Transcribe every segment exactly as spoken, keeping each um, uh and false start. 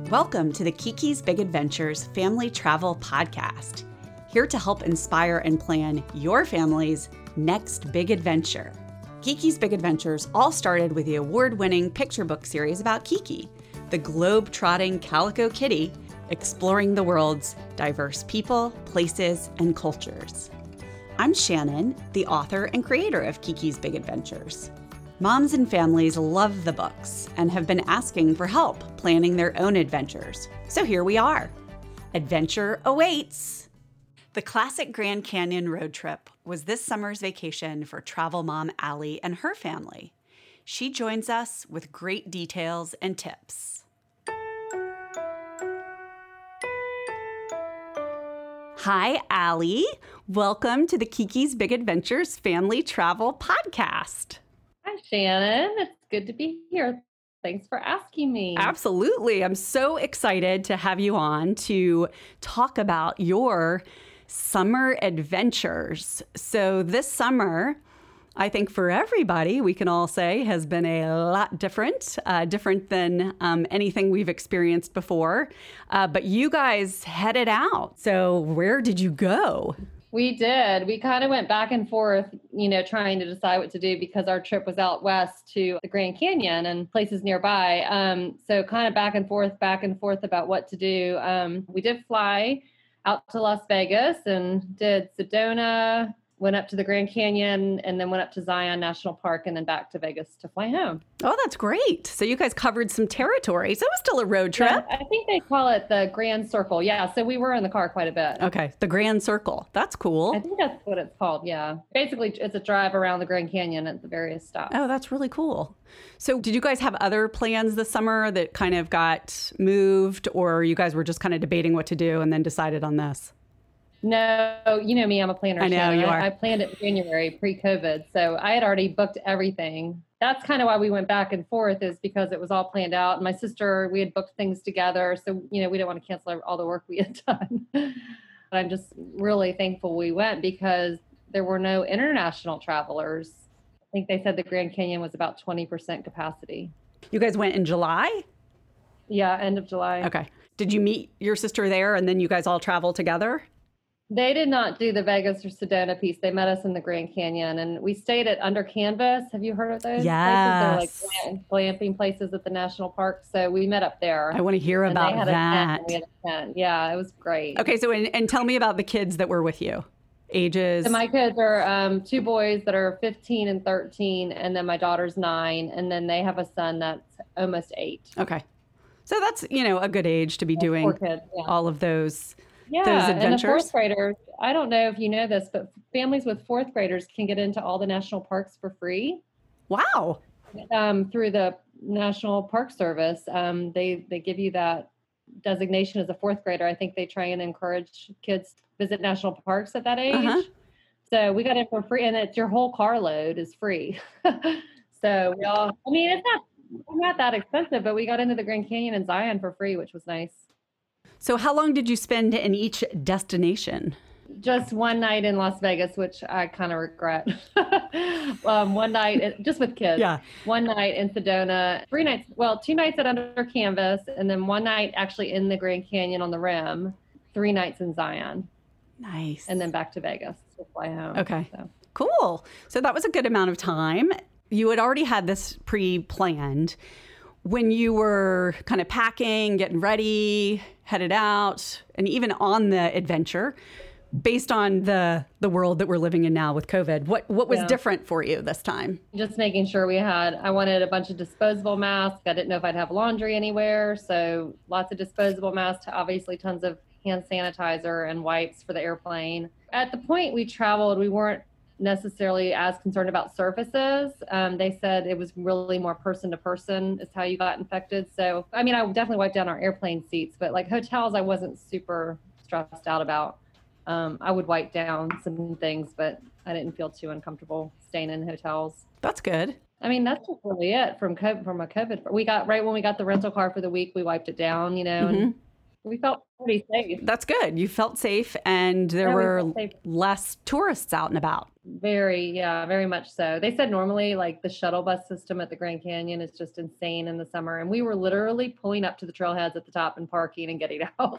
Welcome to the Kiki's Big Adventures Family Travel Podcast, here to help inspire and plan your family's next big adventure. Kiki's Big Adventures all started with the award-winning picture book series about Kiki, the globe-trotting calico kitty exploring the world's diverse people, places, and cultures. I'm Shannon, the author and creator of Kiki's Big Adventures. Moms and families love the books and have been asking for help planning their own adventures. So here we are. Adventure awaits. The classic Grand Canyon road trip was this summer's vacation for travel mom Allie and her family. She joins us with great details and tips. Hi, Allie. Welcome to the Kiki's Big Adventures Family Travel Podcast. Hi, Shannon. It's good to be here. Thanks for asking me. Absolutely. I'm so excited to have you on to talk about your summer adventures. So this summer, I think for everybody, we can all say has been a lot different, uh, different than um, anything we've experienced before. Uh, but you guys headed out. So where did you go? We did. We kind of went back and forth, you know, trying to decide what to do because our trip was out west to the Grand Canyon and places nearby. Um, so kind of back and forth, back and forth about what to do. Um, we did fly out to Las Vegas and did Sedona, went up to the Grand Canyon, and then went up to Zion National Park and then back to Vegas to fly home. Oh, that's great. So you guys covered some territory. So it was still a road trip. Yeah, I think they call it the Grand Circle. Yeah, so we were in the car quite a bit. Okay, the Grand Circle. That's cool. I think that's what it's called, yeah. Basically, it's a drive around the Grand Canyon at the various stops. Oh, that's really cool. So did you guys have other plans this summer that kind of got moved, or you guys were just kind of debating what to do and then decided on this? No, you know me, I'm a planner. I know Shannon. you are. I, I planned it in January pre-COVID. So I had already booked everything. That's kind of why we went back and forth, is because it was all planned out. And my sister, we had booked things together. So, you know, we didn't want to cancel all the work we had done. But I'm just really thankful we went because there were no international travelers. I think they said the Grand Canyon was about twenty percent capacity. You guys went in July? Yeah, end of July. Okay. Did you meet your sister there and then you guys all travel together? They did not do the Vegas or Sedona piece. They met us in the Grand Canyon, and we stayed at Under Canvas. Have you heard of those Yes. places? They're like glamping places at the national park. So we met up there. I want to hear and about they had that. A tent, and we had a tent. Yeah, it was great. Okay, so and, and tell me about the kids that were with you. Ages. So my kids are um, two boys that are fifteen and thirteen, and then my daughter's nine, and then they have a son that's almost eight. Okay. So that's, you know, a good age to be That's doing four kids, yeah. all of those. Yeah, those and the adventures? fourth graders, I don't know if you know this, but families with fourth graders can get into all the national parks for free Wow. um, through the National Park Service. Um, they, they give you that designation as a fourth grader. I think they try and encourage kids to visit national parks at that age. Uh-huh. So we got it for free, and it's your whole carload is free. So we all, I mean, it's not, not that expensive, but we got into the Grand Canyon and Zion for free, which was nice. So how long did you spend in each destination? Just one night in Las Vegas, which I kind of regret. um, one night, just with kids. Yeah. One night in Sedona, three nights, well, two nights at Under Canvas, and then one night actually in the Grand Canyon on the rim, three nights in Zion. Nice. And then back to Vegas to fly home. Okay. So. Cool. So that was a good amount of time. You had already had this pre-planned. When you were kind of packing, getting ready, headed out, and even on the adventure, based on the the world that we're living in now with COVID, what what was Yeah. different for you this time? Just making sure we had, I wanted a bunch of disposable masks. I didn't know if I'd have laundry anywhere. So lots of disposable masks, obviously tons of hand sanitizer and wipes for the airplane. At the point we traveled, we weren't necessarily as concerned about surfaces. Um, they said it was really more person to person is how you got infected. So, I mean, I definitely wiped down our airplane seats, but like hotels, I wasn't super stressed out about. Um, I would wipe down some things, but I didn't feel too uncomfortable staying in hotels. That's good. I mean, that's just really it from COVID, from a COVID. We got right when we got the rental car for the week, we wiped it down, you know, Mm-hmm. and we felt pretty safe. That's good. You felt safe, and there Yeah, we were felt safe. less tourists out and about. Very, yeah, very much so. They said normally like the shuttle bus system at the Grand Canyon is just insane in the summer. And we were literally pulling up to the trailheads at the top and parking and getting out.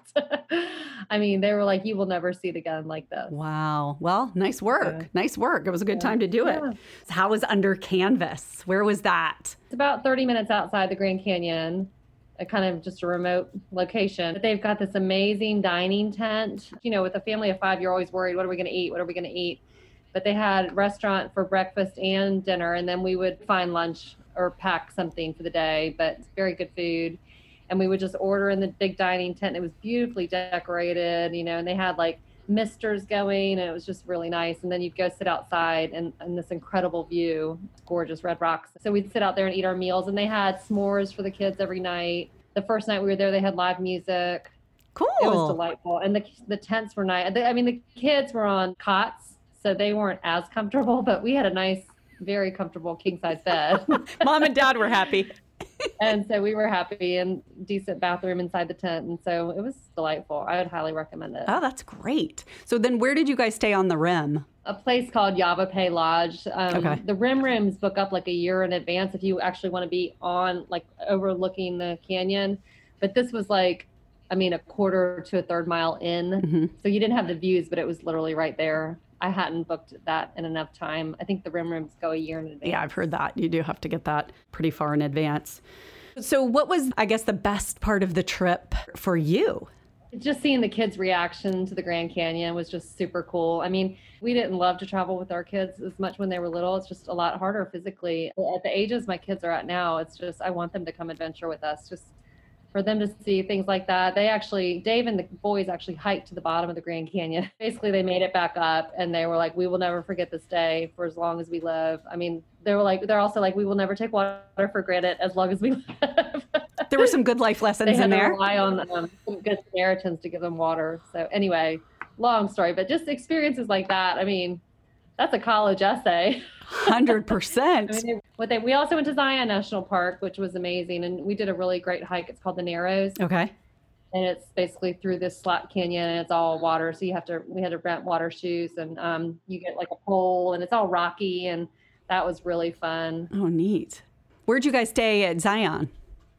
I mean, they were like, you will never see it again like this. Wow. Well, nice work. Yeah. Nice work. It was a good Yeah. time to do it. Yeah. How was Under Canvas? Where was that? It's about thirty minutes outside the Grand Canyon, a kind of just a remote location. But they've got this amazing dining tent. You know, with a family of five, you're always worried, what are we going to eat? What are we going to eat? But they had restaurant for breakfast and dinner, and then we would find lunch or pack something for the day, but very good food. And we would just order in the big dining tent. It was beautifully decorated, you know, and they had like misters going, and it was just really nice. And then you'd go sit outside and, and this incredible view, gorgeous red rocks. So we'd sit out there and eat our meals, and they had s'mores for the kids every night. The first night we were there, they had live music. Cool. It was delightful. And the the tents were nice. I mean, the kids were on cots, so they weren't as comfortable, but we had a nice, very comfortable king size bed. Mom and Dad were happy. And so we were happy, and decent bathroom inside the tent. And so it was delightful. I would highly recommend it. Oh, that's great. So then where did you guys stay on the rim? A place called Yavapai Lodge. Um, Okay. The Rim Rooms book up like a year in advance if you actually want to be on, like overlooking the canyon. But this was like, I mean, a quarter to a third mile in. Mm-hmm. So you didn't have the views, but it was literally right there. I hadn't booked that in enough time. I think the Rim Rooms go a year in advance. Yeah, I've heard that. You do have to get that pretty far in advance. So what was, I guess, the best part of the trip for you? Just seeing the kids' reaction to the Grand Canyon was just super cool. I mean, we didn't love to travel with our kids as much when they were little. It's just a lot harder physically. At the ages my kids are at now, it's just, I want them to come adventure with us. Just for them to see things like that. They actually, Dave and the boys actually hiked to the bottom of the Grand Canyon. Basically, they made it back up, and they were like, we will never forget this day for as long as we live. I mean, they were like, they're also like, we will never take water for granted as long as we live. There were some good life lessons They had in to there. rely on um, some good Samaritans to give them water. So anyway, long story, but just experiences like that. I mean, that's a college essay. one hundred percent. I mean, what they, we also went to Zion National Park, which was amazing. And we did a really great hike. It's called the Narrows. Okay. And it's basically through this slot canyon, and it's all water. So you have to, we had to rent water shoes, and um, you get like a pole, and it's all rocky. And that was really fun. Oh, neat. Where'd you guys stay at Zion?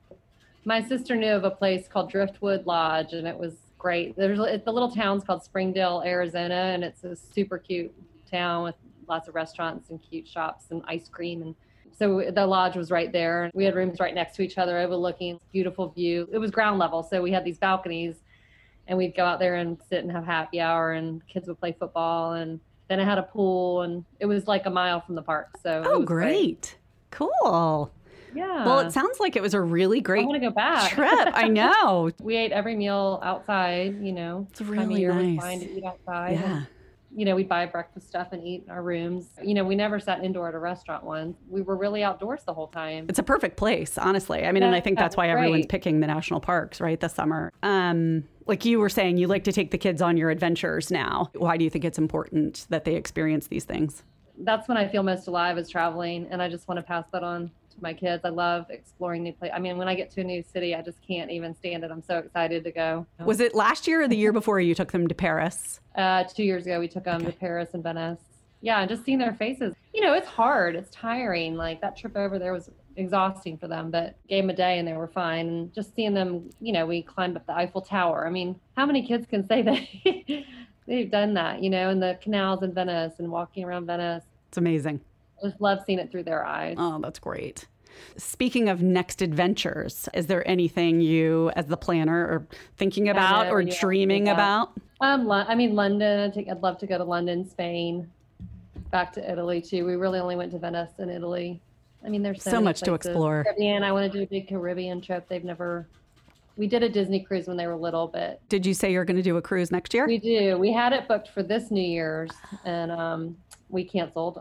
My sister knew of a place called Driftwood Lodge, and it was great. There's it's the little town's called Springdale, Arizona, and it's a super cute town with lots of restaurants and cute shops and ice cream. And so the lodge was right there. We had rooms right next to each other, overlooking beautiful view. It was ground level, so we had these balconies, and we'd go out there and sit and have happy hour, and kids would play football. And then I had a pool, and it was like a mile from the park. So Oh, it was great. Cool. Yeah. Well, it sounds like it was a really I great want to go back. trip. I know. We ate every meal outside, you know. It's Time of really year was nice. fine to eat outside. Yeah. And, you know, we'd buy breakfast stuff and eat in our rooms. You know, we never sat indoor at a restaurant once. We were really outdoors the whole time. It's a perfect place, honestly. I mean, and I think Yeah, that's why it's everyone's great. picking the national parks, right, this summer. Um, like you were saying, you like to take the kids on your adventures now. Why do you think it's important that they experience these things? That's when I feel most alive, is traveling. And I just want to pass that on to my kids. I love exploring new places. I mean, when I get to a new city, I just can't even stand it. I'm so excited to go. Was it last year or the year before you took them to Paris? Uh, two years ago, we took them Okay. to Paris and Venice. Yeah, and just seeing their faces. You know, it's hard. It's tiring. Like that trip over there was exhausting for them, but gave them a day and they were fine. And just seeing them, you know, we climbed up the Eiffel Tower. I mean, how many kids can say they, they've done that, you know, in the canals in Venice and walking around Venice. It's amazing. I just love seeing it through their eyes. Oh, that's great. Speaking of next adventures, is there anything you, as the planner, are thinking about know, or yeah, dreaming yeah. about? Um, Lo- I mean, London. I think I'd love to go to London, Spain, back to Italy too. We really only went to Venice and Italy. I mean, there's so, So many much to places. explore. Caribbean. I want to do a big Caribbean trip. They've never. We did a Disney cruise when they were little, but Did you say you're going to do a cruise next year? we do. We had it booked for this New Year's, and um, we canceled.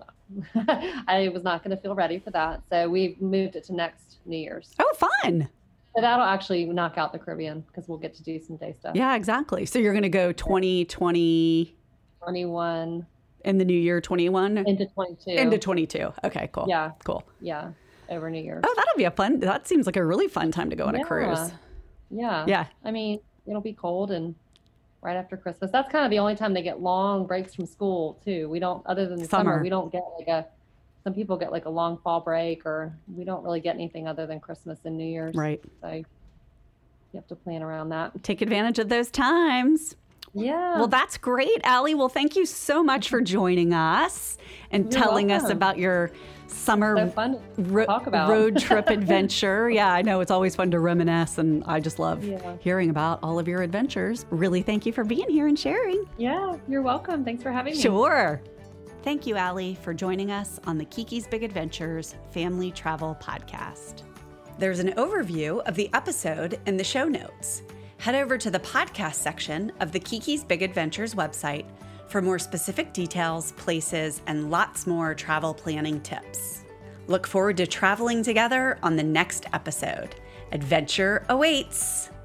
I was not going to feel ready for that, so we moved it to next New Year's. Oh, fun. So that'll actually knock out the Caribbean because we'll get to do some day stuff. Yeah, exactly. So you're going to go twenty twenty twenty-one in the new year, twenty-one into twenty-two. into twenty-two. Okay, cool. Yeah. Cool. Yeah, over New Year's. Oh, that'll be a fun. That seems like a really fun time to go on a Yeah. cruise. Yeah. Yeah. I mean, it'll be cold and right after Christmas. That's kind of the only time they get long breaks from school too. We don't, other than the summer, Summer. we don't get like a, some people get like a long fall break, or we don't really get anything other than Christmas and New Year's. Right. So you have to plan around that. Take advantage of those times. Yeah. Well, that's great, Allie. Well, thank you so much for joining us and You're telling us welcome. about your summer So fun to ro- talk about. road trip adventure. Yeah, I know it's always fun to reminisce, and I just love Yeah. hearing about all of your adventures. Really, thank you for being here and sharing. Yeah, you're welcome. Thanks for having me. Sure. Thank you, Allie, for joining us on the Kiki's Big Adventures Family Travel Podcast. There's an overview of the episode in the show notes. Head over to the podcast section of the Kiki's Big Adventures website for more specific details, places, and lots more travel planning tips. Look forward to traveling together on the next episode. Adventure awaits!